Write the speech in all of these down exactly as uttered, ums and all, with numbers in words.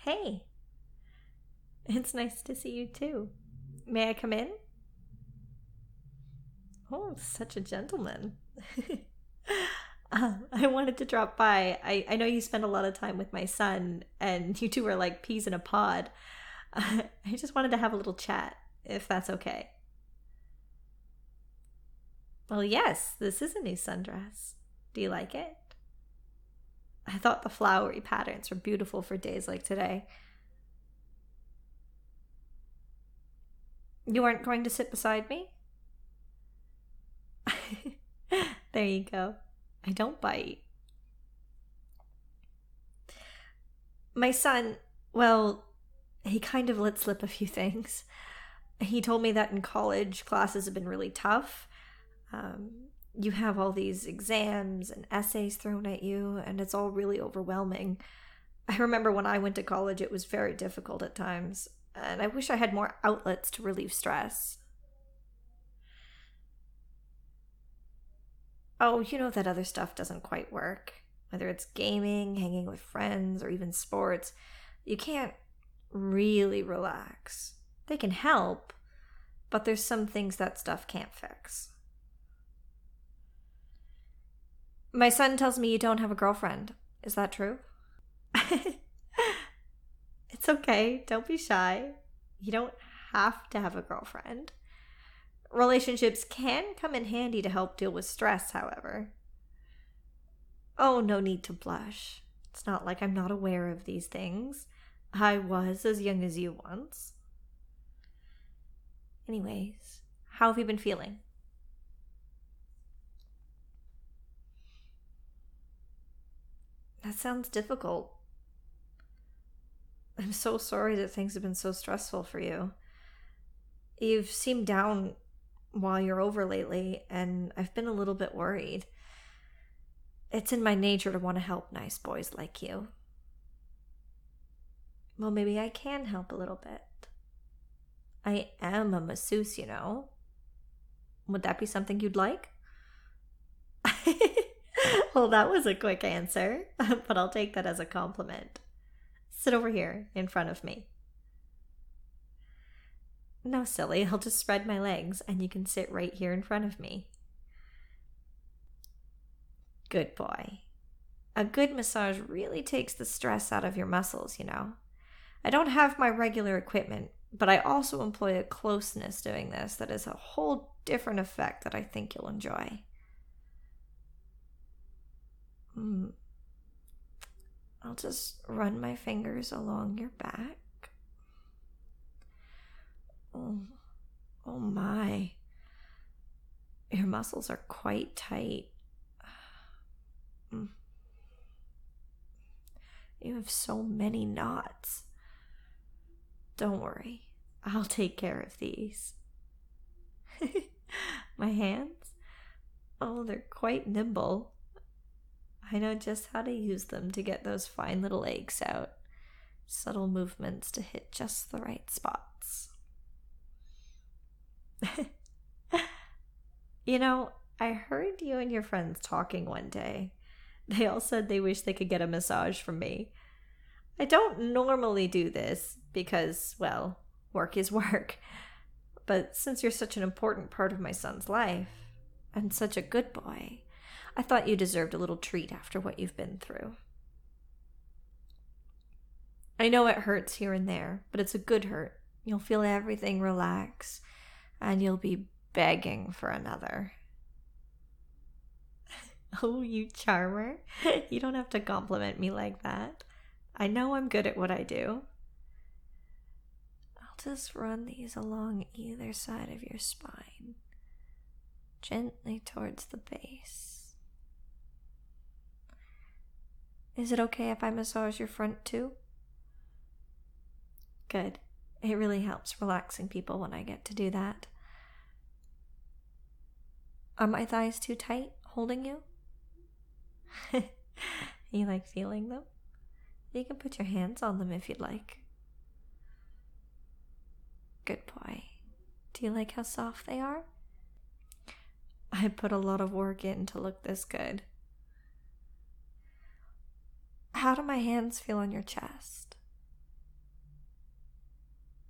Hey, it's nice to see you too. May I come in? Oh, such a gentleman. uh, I wanted to drop by. I, I know you spend a lot of time with my son, and you two are like peas in a pod. Uh, I just wanted to have a little chat, if that's okay. Well, yes, this is a new sundress. Do you like it? I thought the flowery patterns were beautiful for days like today. You aren't going to sit beside me? There you go. I don't bite. My son, well, he kind of let slip a few things. He told me that in college, classes have been really tough. Um, you have all these exams and essays thrown at you, and it's all really overwhelming. I remember when I went to college, it was very difficult at times, and I wish I had more outlets to relieve stress. Oh, you know that other stuff doesn't quite work. Whether it's gaming, hanging with friends, or even sports, you can't really relax. They can help, but there's some things that stuff can't fix. My son tells me you don't have a girlfriend. Is that true? It's okay. Don't be shy. You don't have to have a girlfriend. Relationships can come in handy to help deal with stress, however. Oh, no need to blush. It's not like I'm not aware of these things. I was as young as you once. Anyways, how have you been feeling? That sounds difficult. I'm so sorry that things have been so stressful for you. You've seemed down while you're over lately, and I've been a little bit worried. It's in my nature to want to help nice boys like you. Well, maybe I can help a little bit. I am a masseuse, you know. Would that be something you'd like? Well, that was a quick answer, but I'll take that as a compliment. Sit over here in front of me. No, silly, I'll just spread my legs and you can sit right here in front of me. Good boy. A good massage really takes the stress out of your muscles, you know. I don't have my regular equipment, but I also employ a closeness doing this that is a whole different effect that I think you'll enjoy. Hmm. I'll just run my fingers along your back. Oh, oh my. Your muscles are quite tight. Mm. You have so many knots. Don't worry, I'll take care of these. My hands? Oh, they're quite nimble. I know just how to use them to get those fine little aches out. Subtle movements to hit just the right spots. You know, I heard you and your friends talking one day. They all said they wish they could get a massage from me. I don't normally do this because, well, work is work. But since you're such an important part of my son's life, and such a good boy, I thought you deserved a little treat after what you've been through. I know it hurts here and there, but it's a good hurt. You'll feel everything relax, and you'll be begging for another. Oh, you charmer. You don't have to compliment me like that. I know I'm good at what I do. I'll just run these along either side of your spine, gently towards the base. Is it okay if I massage your front too? Good. It really helps relaxing people when I get to do that. Are my thighs too tight holding you? You like feeling them? You can put your hands on them if you'd like. Good boy. Do you like how soft they are? I put a lot of work in to look this good. How do my hands feel on your chest?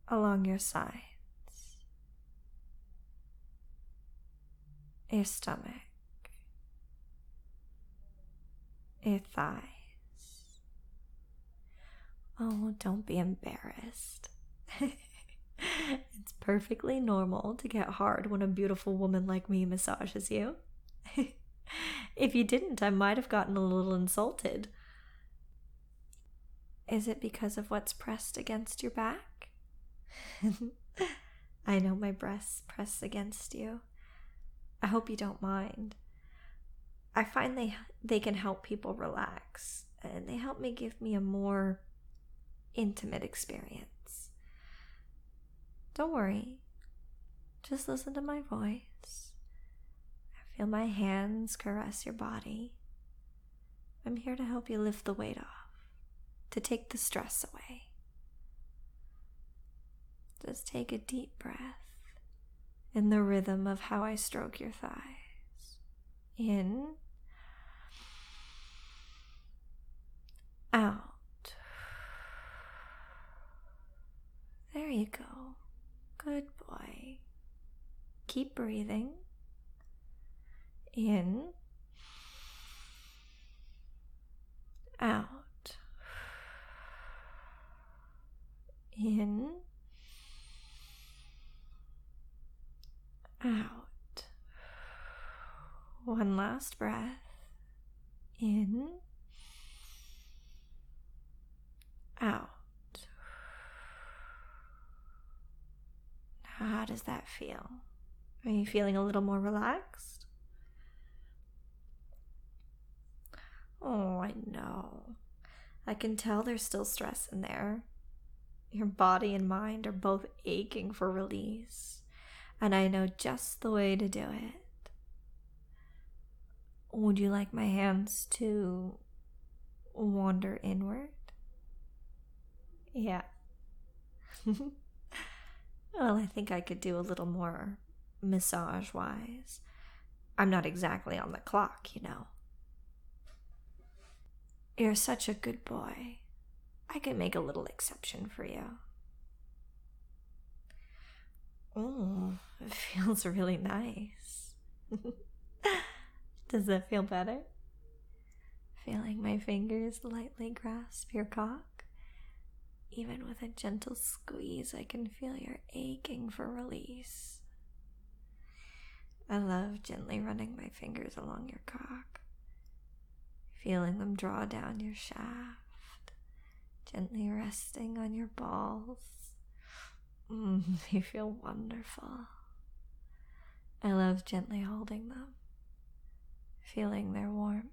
along your sides, your stomach, your thighs. Oh, don't be embarrassed. It's perfectly normal to get hard when a beautiful woman like me massages you. If you didn't, I might have gotten a little insulted. Is it because of what's pressed against your back? I know my breasts press against you. I hope you don't mind. I find they they can help people relax, and they help me give me a more intimate experience. Don't worry. Just listen to my voice. Feel my hands caress your body. I'm here to help you lift the weight off, to take the stress away. Just take a deep breath in the rhythm of how I stroke your thighs. In, out. There you go. Good boy. Keep breathing. In, out. In, out. One last breath. In, out. Now, how does that feel? Are you feeling a little more relaxed? Oh, I know. I can tell there's still stress in there. Your body and mind are both aching for release, and I know just the way to do it. Would you like my hands to wander inward? Yeah. Well, I think I could do a little more massage-wise. I'm not exactly on the clock, you know. You're such a good boy. I could make a little exception for you. Oh, it feels really nice. Does that feel better? Feeling my fingers lightly grasp your cock? Even with a gentle squeeze, I can feel your aching for release. I love gently running my fingers along your cock, feeling them draw down your shaft, gently resting on your balls. Mm, they feel wonderful. I love gently holding them, feeling their warmth.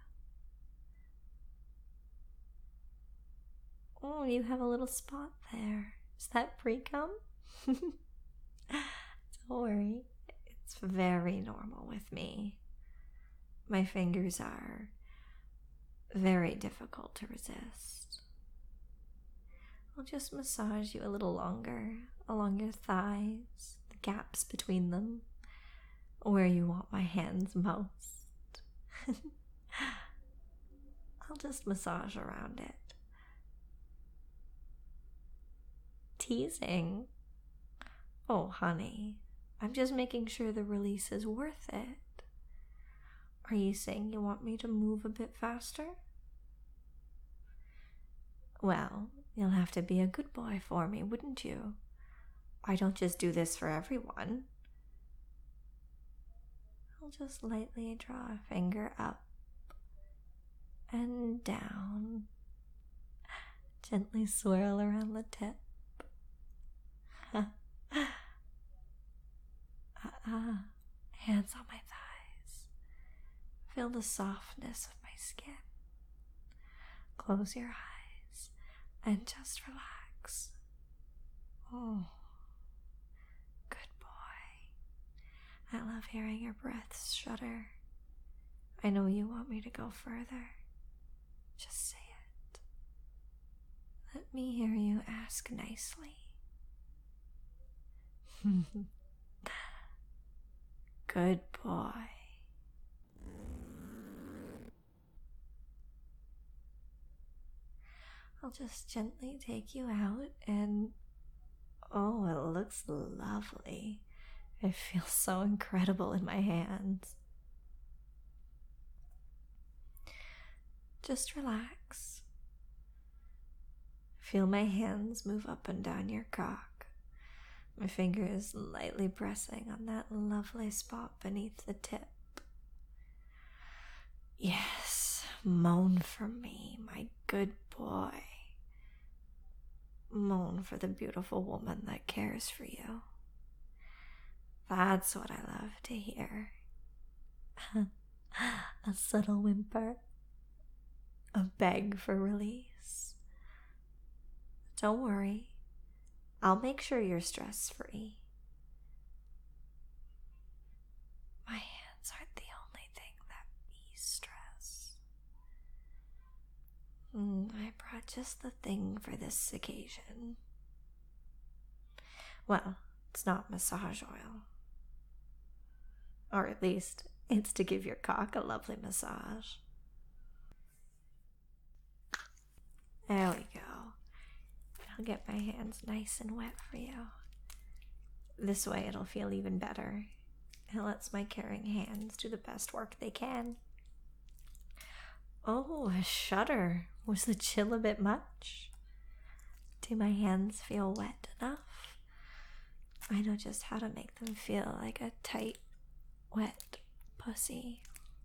Oh, you have a little spot there. Is that pre-cum? Don't worry. It's very normal with me. My fingers are very difficult to resist. I'll just massage you a little longer along your thighs, the gaps between them, where you want my hands most. I'll just massage around it. Teasing? Oh, honey, I'm just making sure the release is worth it. Are you saying you want me to move a bit faster? Well, you'll have to be a good boy for me, wouldn't you? I don't just do this for everyone. I'll just lightly draw a finger up and down. Gently swirl around the tip. Ah, hands on my thighs. Feel the softness of my skin. Close your eyes and just relax. Oh, good boy. I love hearing your breaths shudder. I know you want me to go further. Just say it. Let me hear you ask nicely. Good boy. I'll just gently take you out and Oh, it looks lovely. It feels so incredible in my hands. Just relax. Feel my hands move up and down your cock. My fingers lightly pressing on that lovely spot beneath the tip. Yes, moan for me, my good boy. Moan for the beautiful woman that cares for you. That's what I love to hear. A subtle whimper. A beg for release. Don't worry. I'll make sure you're stress-free. My hands aren't the only thing that ease stress. Mm, I brought just the thing for this occasion. Well, it's not massage oil. Or at least, it's to give your cock a lovely massage. There we go. I'll get my hands nice and wet for you. This way it'll feel even better. It lets my caring hands do the best work they can. Oh, a shudder. Was the chill a bit much? Do my hands feel wet enough? I know just how to make them feel like a tight, wet pussy.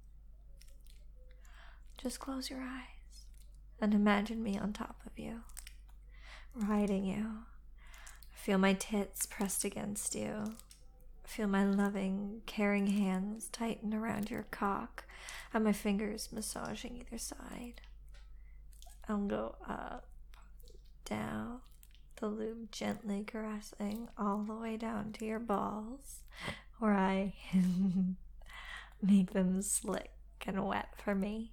Just close your eyes and imagine me on top of you, riding you. Feel my tits pressed against you. Feel my loving, caring hands tighten around your cock and my fingers massaging either side. I'll go up, down, the lube gently caressing all the way down to your balls, where I make them slick and wet for me.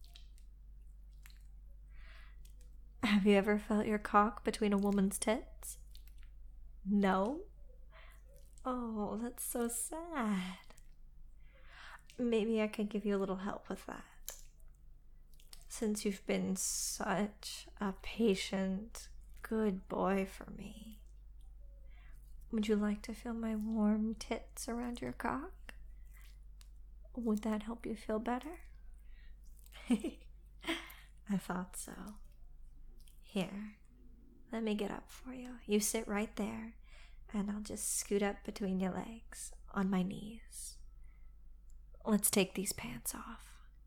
Have you ever felt your cock between a woman's tits? No? Oh, that's so sad. Maybe I could give you a little help with that. Since you've been such a patient, good boy for me. Would you like to feel my warm tits around your cock? Would that help you feel better? I thought so. Here, let me get up for you. You sit right there, and I'll just scoot up between your legs on my knees. Let's take these pants off.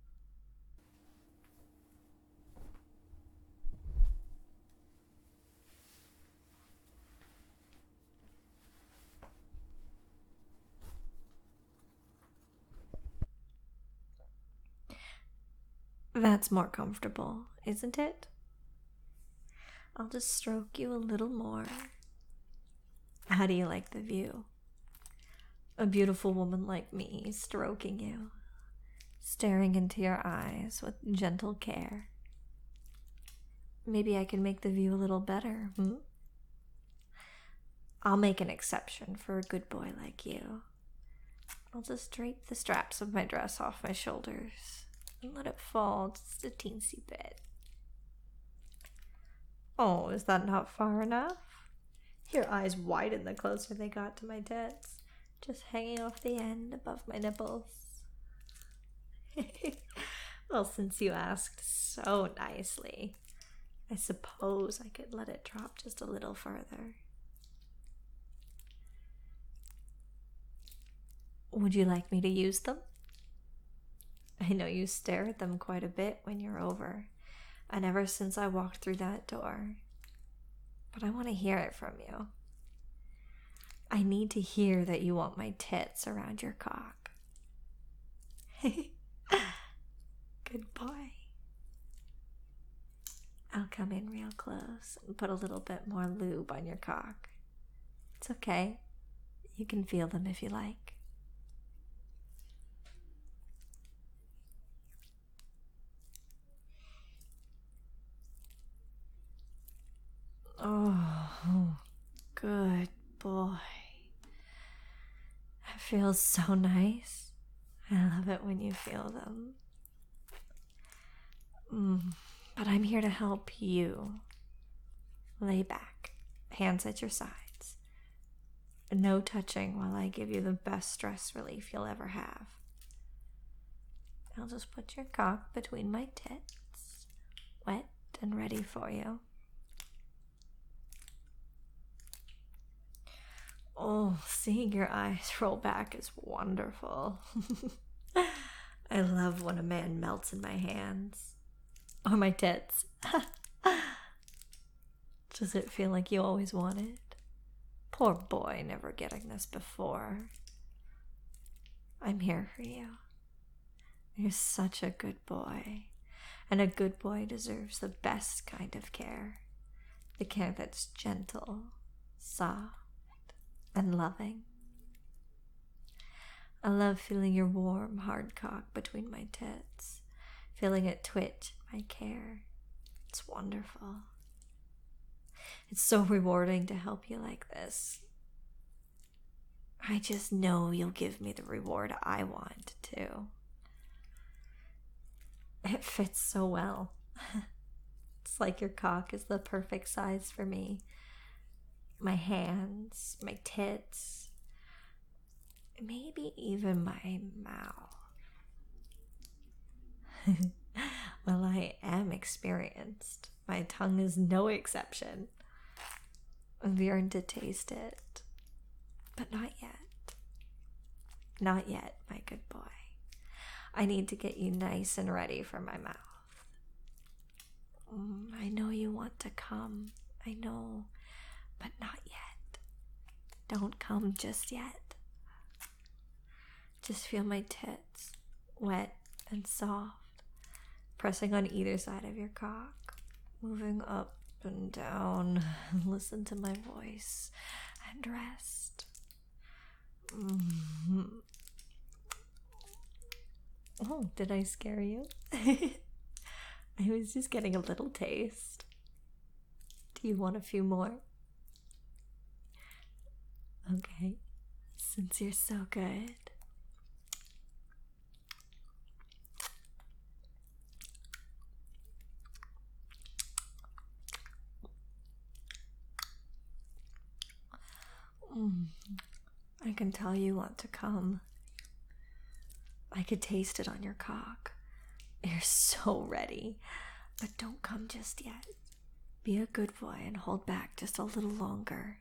That's more comfortable, isn't it? I'll just stroke you a little more. How do you like the view? A beautiful woman like me stroking you, staring into your eyes with gentle care. Maybe I can make the view a little better, hmm? I'll make an exception for a good boy like you. I'll just drape the straps of my dress off my shoulders and let it fall just a teensy bit. Oh, is that not far enough? Your eyes widened the closer they got to my tits, just hanging off the end above my nipples. Well, since you asked so nicely, I suppose I could let it drop just a little further. Would you like me to use them? I know you stare at them quite a bit when you're over, and ever since I walked through that door. But I want to hear it from you. I need to hear that you want my tits around your cock. Good boy. I'll come in real close and put a little bit more lube on your cock. It's okay. You can feel them if you like. Oh, good boy. It feels so nice. I love it when you feel them. Mm, but I'm here to help you. Lay back, hands at your sides. No touching while I give you the best stress relief you'll ever have. I'll just put your cock between my tits, wet and ready for you. Oh, seeing your eyes roll back is wonderful. I love when a man melts in my hands. Or my tits. Does it feel like you always wanted? Poor boy, never getting this before. I'm here for you. You're such a good boy. And a good boy deserves the best kind of care. The care that's gentle, soft, and loving. I love feeling your warm, hard cock between my tits, feeling it twitch in my care. It's wonderful. It's so rewarding to help you like this. I just know you'll give me the reward I want too. It fits so well. It's like your cock is the perfect size for me. My hands, my tits, maybe even my mouth. Well, I am experienced. My tongue is no exception. I've yearned to taste it, but not yet. Not yet, my good boy. I need to get you nice and ready for my mouth. Mm, I know you want to come. I know, but not yet. Don't come just yet. Just feel my tits, wet and soft, pressing on either side of your cock, moving up and down. Listen to my voice and rest. Mm-hmm. Oh, did I scare you? I was just getting a little taste. Do you want a few more? Okay, since you're so good. Mm, I can tell you want to come. I could taste it on your cock. You're so ready. But don't come just yet. Be a good boy and hold back just a little longer.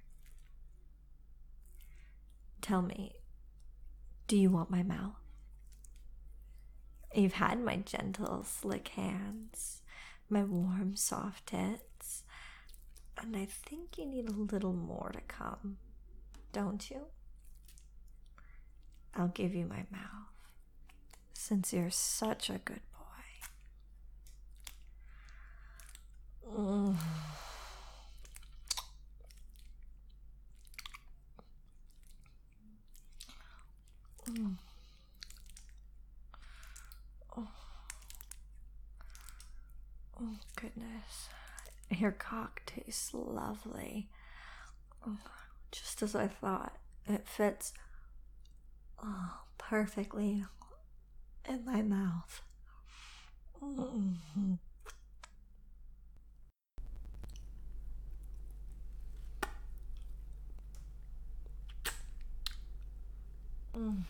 Tell me, do you want my mouth? You've had my gentle, slick hands, my warm, soft tits, and I think you need a little more to come, don't you? I'll give you my mouth, since you're such a good boy. Mm. Mm. Oh. Oh, goodness. Your cock tastes lovely. Oh, just as I thought. It fits oh, perfectly in my mouth. Mm-hmm. Mm.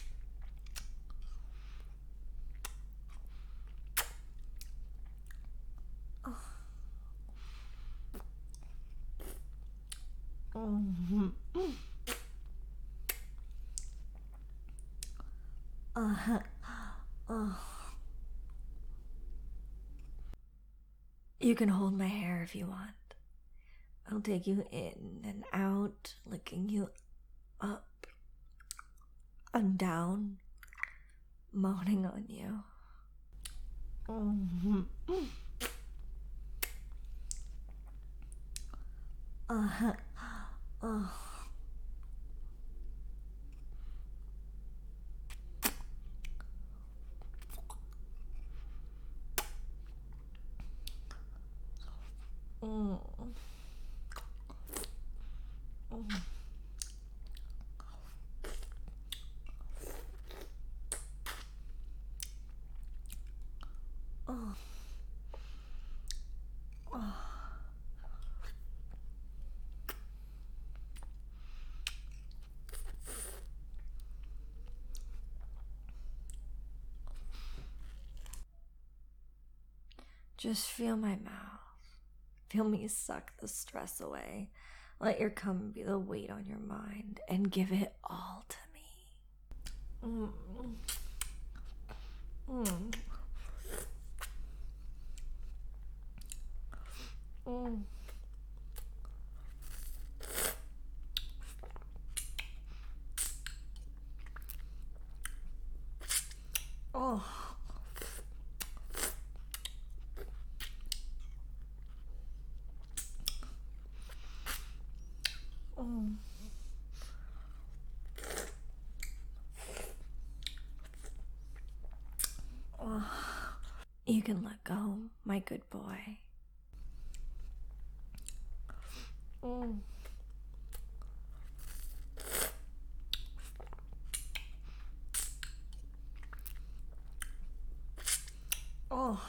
Mm-hmm. Uh-huh. Oh. You can hold my hair if you want. I'll take you in and out, licking you up and down, moaning on you. Mm-hmm. Uh-huh. Oh. Mm. Mm. Oh. Oh. Just feel my mouth. Feel me suck the stress away. Let your cum be the weight on your mind and give it all to me. Mm. Mm. Mm. Oh. Mm. Oh. You can let go, my good boy. Mm. Oh.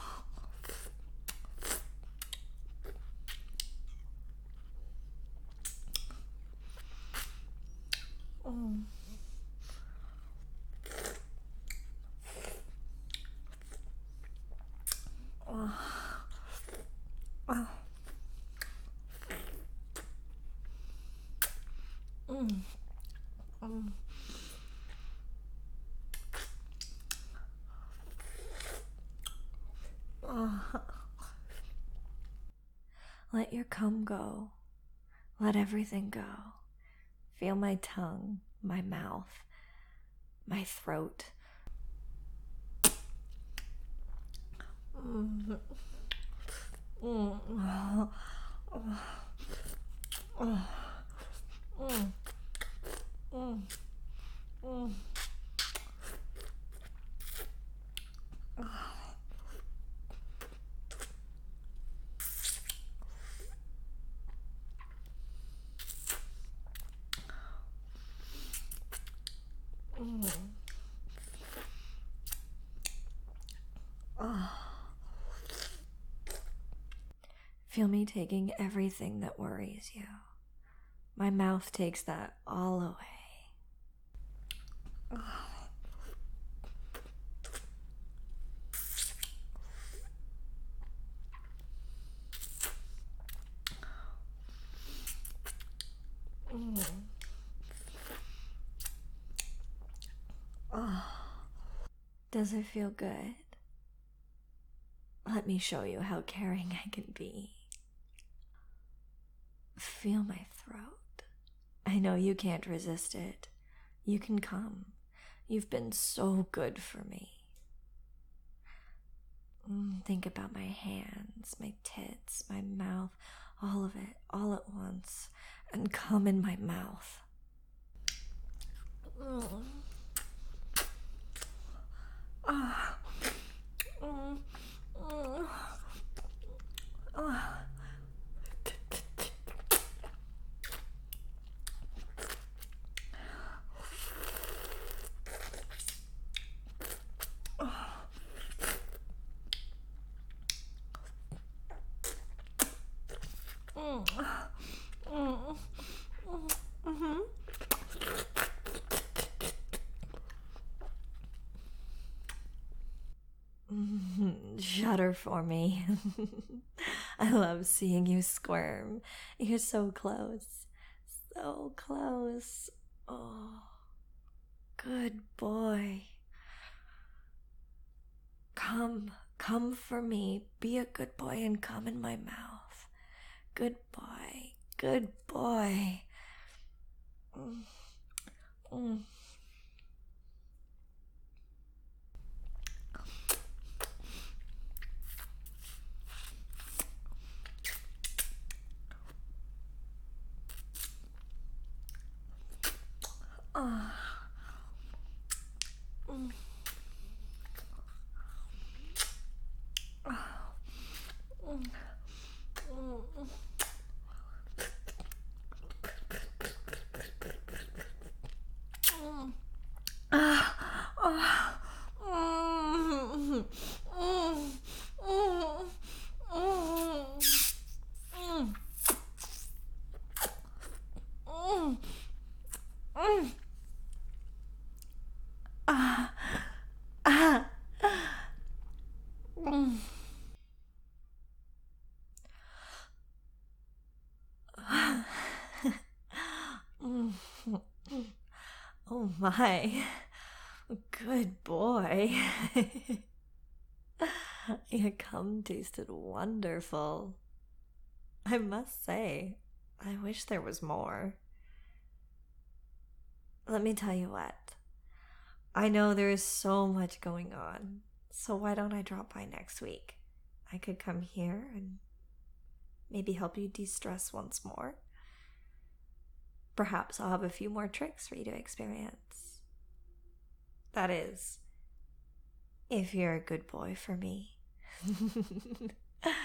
Mm. Oh. Oh. Mm. Mm. Oh. Let your cum go. Let everything go. Feel my tongue, my mouth, my throat. Mm. Mm. Oh. Oh. Oh. Mm. Mm. Mm. Mm. Oh. Feel me taking everything that worries you. My mouth takes that all away. Oh. Mm. Oh. Does it feel good? Let me show you how caring I can be. Feel my throat. I know you can't resist it. You can come. You've been so good for me. Mm, think about my hands, my tits, my mouth, all of it, all at once, and come in my mouth. Mm. Ah. Mm. Mm. Ah. Mm. Mm. Mm-hmm. Mm, shudder for me. I love seeing you squirm. You're so close. So close. Oh, good boy. Come, come for me. Be a good boy and come in my mouth. Good boy. Good boy. Mm. Mm. Ah. Mm. Ah. Mm. Mm. Mm. Ah. Ah. Mm. Mm. Mm. Mm. Mm. Mm. Mm. Ah. Ah. Mm. my. Good boy. Your cum tasted wonderful. I must say, I wish there was more. Let me tell you what. I know there is so much going on, so why don't I drop by next week? I could come here and maybe help you de-stress once more. Perhaps I'll have a few more tricks for you to experience. That is, if you're a good boy for me.